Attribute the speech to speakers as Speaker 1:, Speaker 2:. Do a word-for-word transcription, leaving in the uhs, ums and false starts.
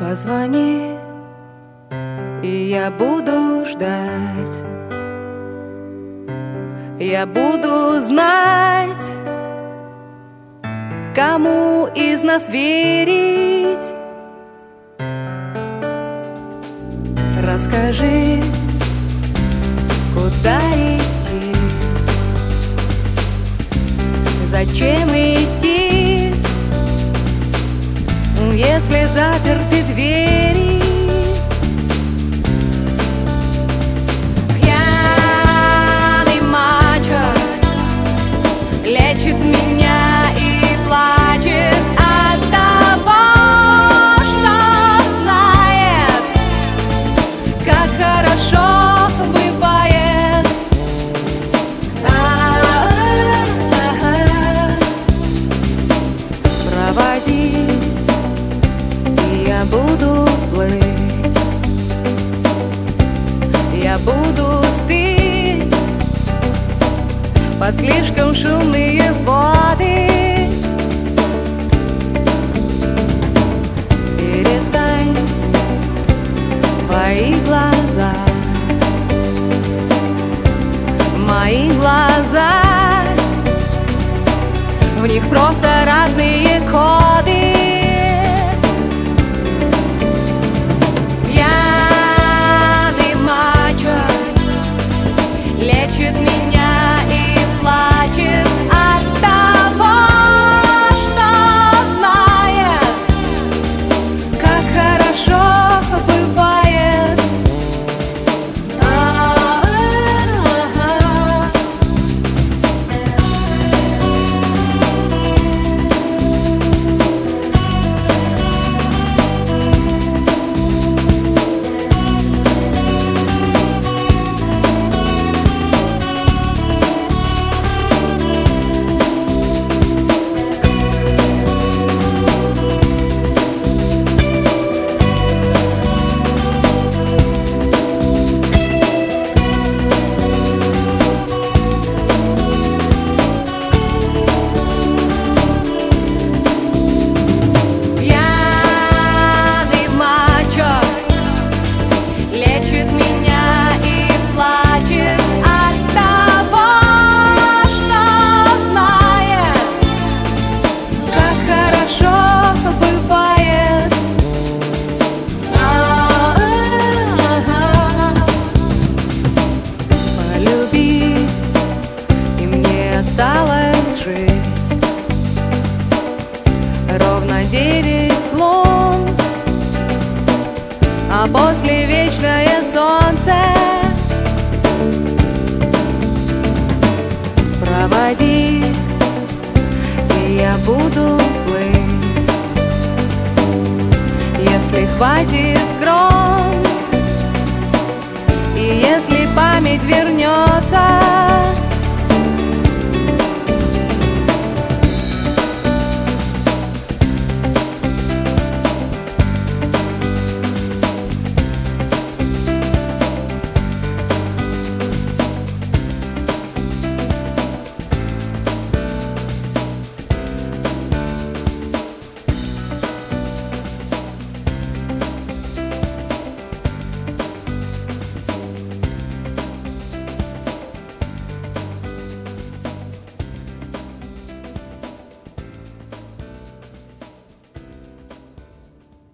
Speaker 1: Позвони, и я буду ждать. Я буду знать, кому из нас верить. Расскажи, куда идти, зачем идти, если заперты двери. Пьяный мачо лечит меня и плачет от того, что знает, как хорошо бывает. Проводи, я буду плыть, я буду стыть под слишком шумные воды. Перестань, твои глаза, мои глаза, в них просто разные коды. Лечит меня и плачет от того, что знает, как хорошо бывает. Осталось жить ровно девять лун, а после вечное солнце. Проводи, и я буду плыть, если хватит крон, и если память вернется.